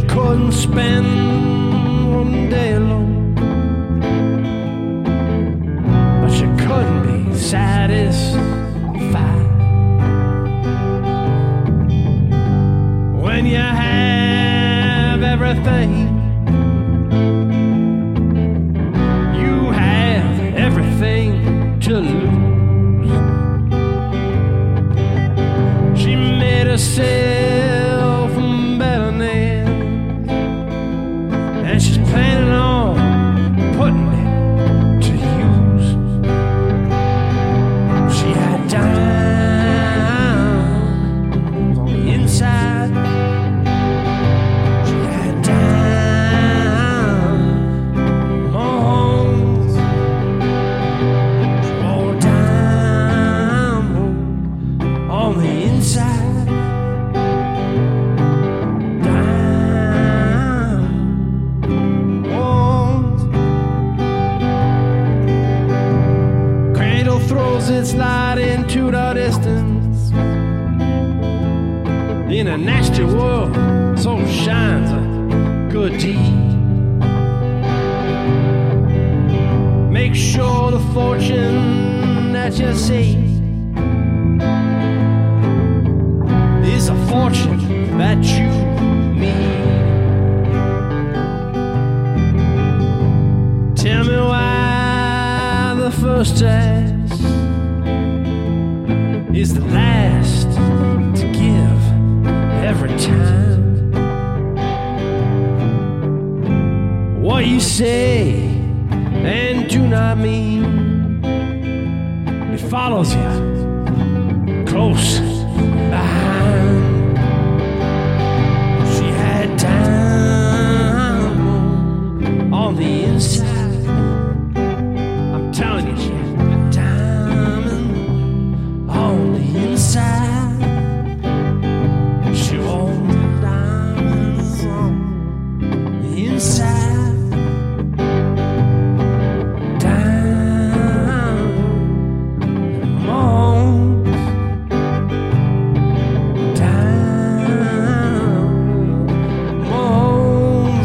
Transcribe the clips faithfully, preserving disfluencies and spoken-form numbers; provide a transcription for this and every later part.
couldn't spend one day alone, but she couldn't be satisfied. When you have everything, you have everything to lose. She made herself better than, and she's planning on putting it to use. She had diamonds on the inside. She had diamonds. She wore diamonds on the inside. Throws its light into the distance. In a nasty world, so shines a good deed. Make sure the fortune that you see is a fortune that you need. Tell me why the first time is the last to give every time. What you say and do not mean, it follows you close behind. She had diamond on the inside. I'm telling you, she had on the inside. She wore diamonds on the inside. Diamonds. Diamonds.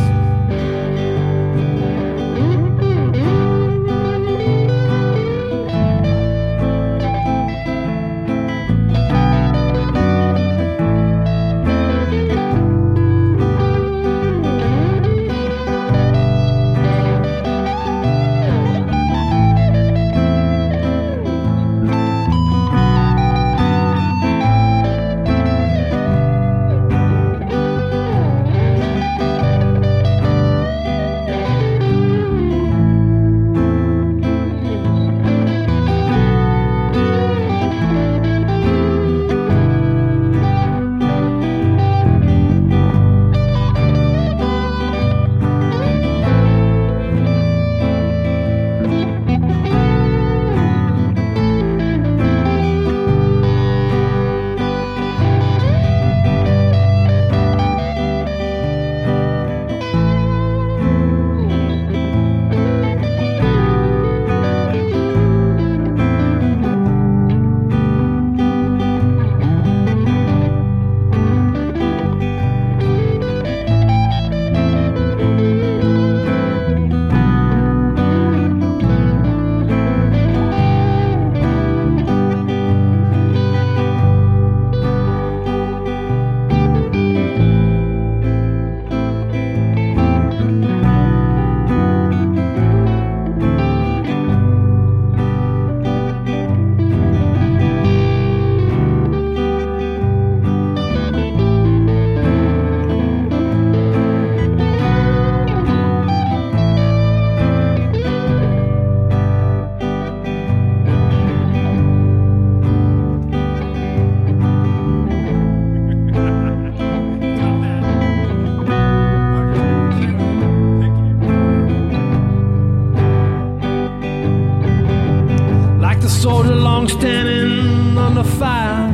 soldier long standing under fire.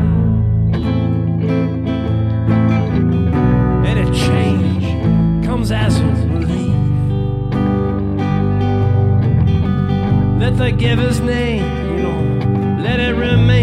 Any change comes as a relief. Let the giver's name, you know, let it remain.